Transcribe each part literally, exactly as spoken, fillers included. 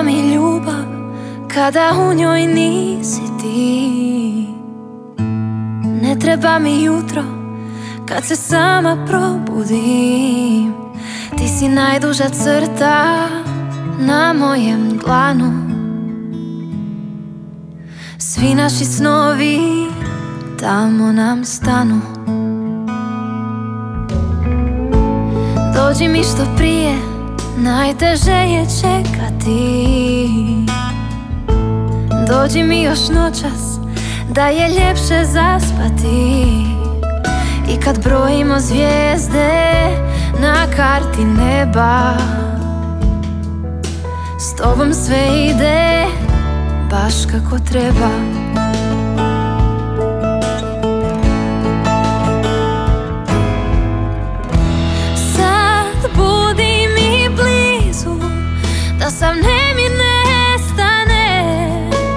mi ljubav kada u njoj nisi ti. Ne treba mi jutro kad se sama probudim. Ti si najduža crta na mojem dlanu. Svi naši snovi tamo nam stanu. Dođi mi što prije, najteže je čekati. Dođi mi još noćas, da je ljepše zaspati. I kad brojimo zvijezde na karti neba, s tobom sve ide baš kako treba. Sad budi mi blizu, da sav nemir nestane.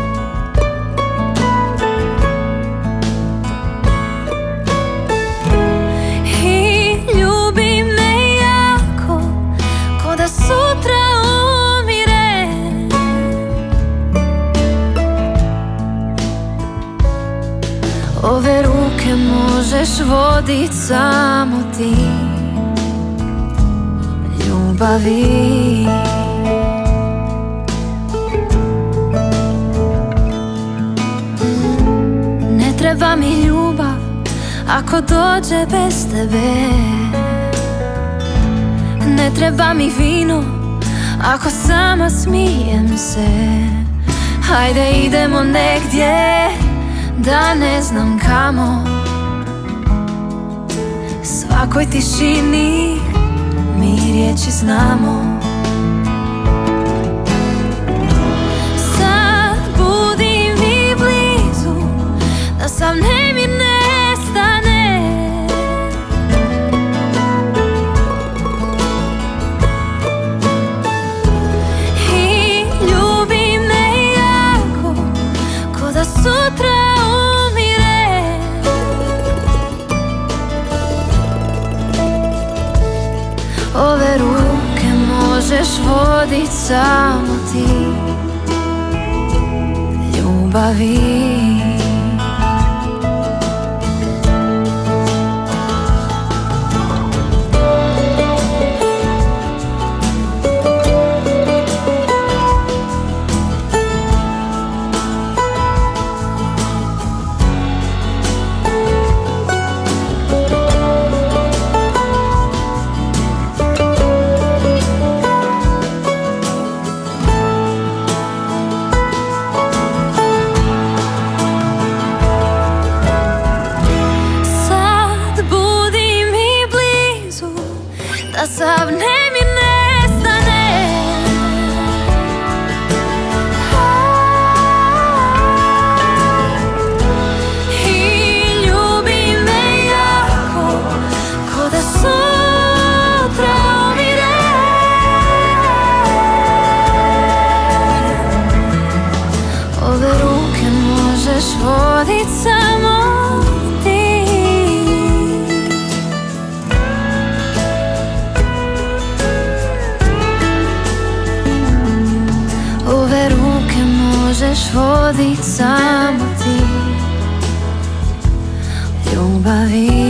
I ljubi me jako, ko da sutra umire. Ove ruke možeš vodit samo ti, ljubavi. Ne treba mi ljubav ako dođe bez tebe. Ne treba mi vino ako sama smijem se. Hajde idemo negdje da ne znam kamo. Svakoj tišini mi riječi znamo. Sad budi mi blizu, da sav nemir nestane. I ljubi me jako, ko da sutra umire. Ove ruke možeš vodit samo ti, ljubavi. Da sav nemir nestane. I ljubi me jako, ko da sutra umire. Ove ruke možeš vodit samo ti. Ove ruke možeš vodit samo ti, ljubavi.